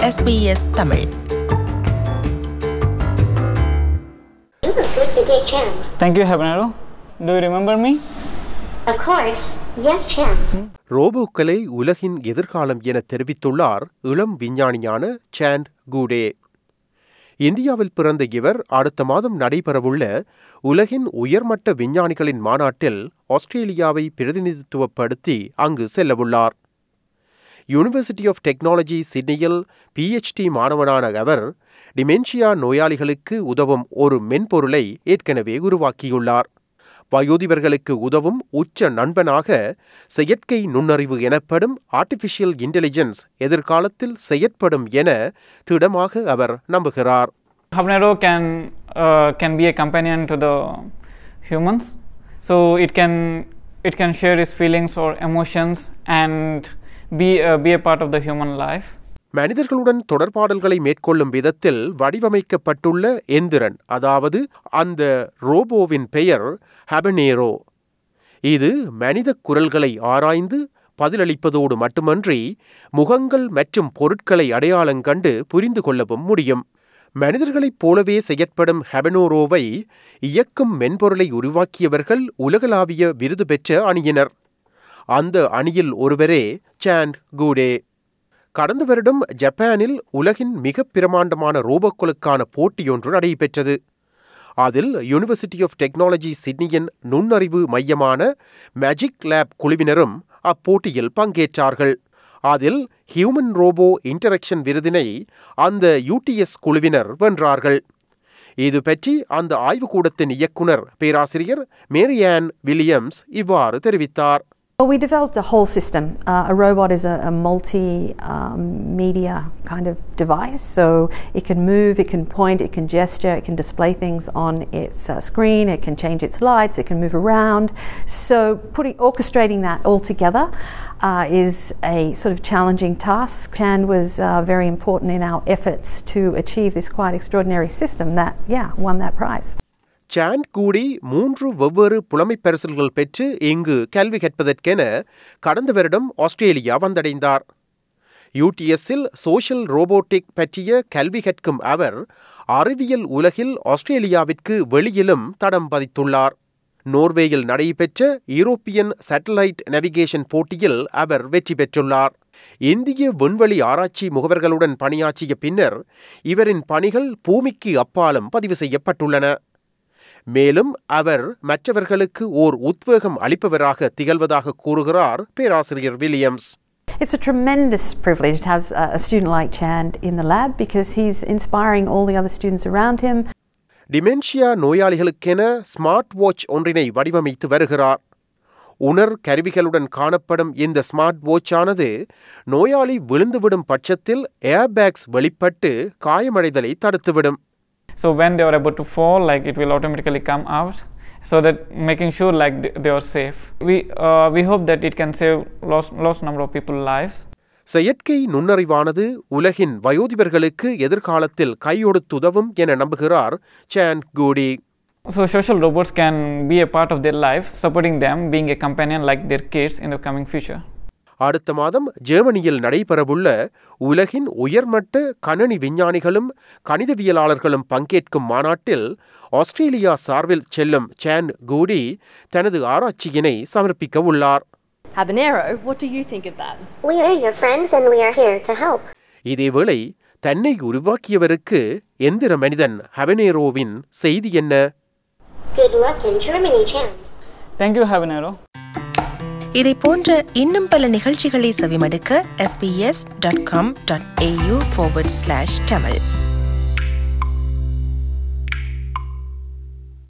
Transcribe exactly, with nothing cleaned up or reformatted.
S B S Tamil. Thank you, Habanero. Do you remember me? Of course. Yes, Chand. ரோபோக்களை உலகின் எதிர்காலம் என தெரிவித்துள்ளார் இளம் விஞ்ஞானியான சாண்ட் கூடே. இந்தியாவில் பிறந்த இவர் அடுத்த மாதம் நடைபெறவுள்ள உலகின் உயர்மட்ட விஞ்ஞானிகளின் மாநாட்டில் ஆஸ்திரேலியாவை பிரதிநிதித்துவப்படுத்தி அங்கு செல்லவுள்ளார். யூனிவர்சிட்டி ஆஃப் டெக்னாலஜி சிட்னியில் பிஎச்டி மாணவனான அவர் டிமென்ஷியா நோயாளிகளுக்கு உதவும் ஒரு மென்பொருளை ஏற்கனவே உருவாக்கியுள்ளார். வயோதிபர்களுக்கு உதவும் உச்ச நண்பனாக செயற்கை நுண்ணறிவு எனப்படும் ஆர்டிஃபிஷியல் இன்டெலிஜென்ஸ் எதிர்காலத்தில் செயற்படும் என திடமாக அவர் நம்புகிறார். Habanero can uh, can be a companion to the humans, so it can it can share its feelings or emotions and be uh, be a part of the human life. மனிதர்களுடன் தொடர்பாடல்களை மேற்கொள்ளும் விதத்தில் வடிவமைக்கப்பட்டுள்ள எந்திரன், அதாவது அந்த ரோபோவின் பெயர் ஹபனேரோ. இது மனித குரல்களை ஆராய்ந்து பதிலளிப்பதோடு மட்டுமன்றி முகங்கள் மற்றும் பொருட்களை அடையாளம் கண்டு புரிந்து கொள்ளவும் முடியும். மனிதர்களைப் போலவே செயற்படும் ஹபனேரோவை இயக்கும் மென்பொருளை உருவாக்கியவர்கள் உலகளாவிய விருது பெற்ற அணியினர். அந்த அணியில் ஒருவரே சாண்ட் கூடே. கடந்த வருடம் ஜப்பானில் உலகின் மிக பிரமாண்டமான ரோபோக்களுக்கான போட்டியொன்று நடைபெற்றது. அதில் யூனிவர்சிட்டி ஆஃப் டெக்னாலஜி சிட்னியின் நுண்ணறிவு மையமான மேஜிக் லேப் குழுவினரும் அப்போட்டியில் பங்கேற்றார்கள். அதில் ஹியூமன் ரோபோ இன்டராக்ஷன் விருதினை அந்த யூடிஎஸ் குழுவினர் வென்றார்கள். இது பற்றி அந்த ஆய்வுக்கூடத்தின் இயக்குனர் பேராசிரியர் மேரியான் வில்லியம்ஸ் இவ்வாறு தெரிவித்தார். Well, we developed a whole system. Uh, a robot is a, a multi-media um, kind of device, so it can move, it can point, it can gesture, it can display things on its uh, screen, it can change its lights, it can move around. So putting, orchestrating that all together uh, is a sort of challenging task. Chand was uh, very important in our efforts to achieve this quite extraordinary system that, yeah, won that prize. Chand கூடி மூன்று வெவ்வேறு புலமைப் பரிசில்கள் பெற்று இங்கு கல்வி கற்பதற்கென கடந்த வருடம் Australia வந்தடைந்தார். யூடிஎஸ்ஸில் social robotic பற்றிய கல்வி கற்கும் அவர் அறிவியல் உலகில் ஆஸ்திரேலியாவிற்கு வெளியிலும் தடம் பதித்துள்ளார். நோர்வேயில் நடைபெற்ற யூரோப்பியன் சேட்டலைட் நேவிகேஷன் போட்டியில் அவர் வெற்றி பெற்றுள்ளார். இந்திய விண்வெளி ஆராய்ச்சி முகவர்களுடன் பணியாற்றிய பின்னர் இவரின் பணிகள் பூமிக்கு அப்பாலும் பதிவு செய்யப்பட்டுள்ளன. மேலும் அவர் மற்றவர்களுக்கு ஓர் உத்வேகம் அளிப்பவராக திகழ்வதாக கூறுகிறார் பேராசிரியர் Williams. It's a tremendous privilege to have a student like Chand in the lab because he's inspiring all the other students around him. Dementia நோயாளிகளுக்கென ஸ்மார்ட் வாட்ச் ஒன்றினை வடிவமைத்து வருகிறார். உணர் கருவிகளுடன் காணப்படும் இந்த ஸ்மார்ட் வாட்சானது நோயாளி விழுந்துவிடும் பட்சத்தில் ஏர்பேக்ஸ் வெளிப்பட்டு காயமடைதலை தடுத்துவிடும். So when they are about to fall, like it will automatically come out, so that making sure like they, they are safe. We uh, we hope that it can save lost lost number of people's lives. செயற்கை நுண்ணறிவானது உலகின் வயோதிபர்களுக்கு எதிர்காலத்தில் கையொடுத்துதவும் என நம்புகிறார் sand கூடி. So social robots can be a part of their life, supporting them, being a companion like their kids in the coming future. அடுத்த மாதம் ஜெர்மனியில் நடைபெறவுள்ள உலகின் உயர்மட்ட கணனி விஞ்ஞானிகளும் கணிதவியலாளர்களும் பங்கேற்கும் மாநாட்டில் ஆஸ்திரேலியா சார்பில் செல்லும் சாண்ட் கூடி தனது ஆராய்ச்சியினை சமர்ப்பிக்க உள்ளார். Habanero, what do you think of that? We are your friends and we are here to help. இதேவேளை தன்னை உருவாக்கியவருக்கு எந்திர மனிதன் ஹபனேரோவின் செய்தி என்ன? Good luck in Germany, Chand. Thank you, Habanero. இதை போன்ற இன்னும் பல நிகழ்ச்சிகளை செவிமடுக்க S B S dot com dot A U forward slash Tamil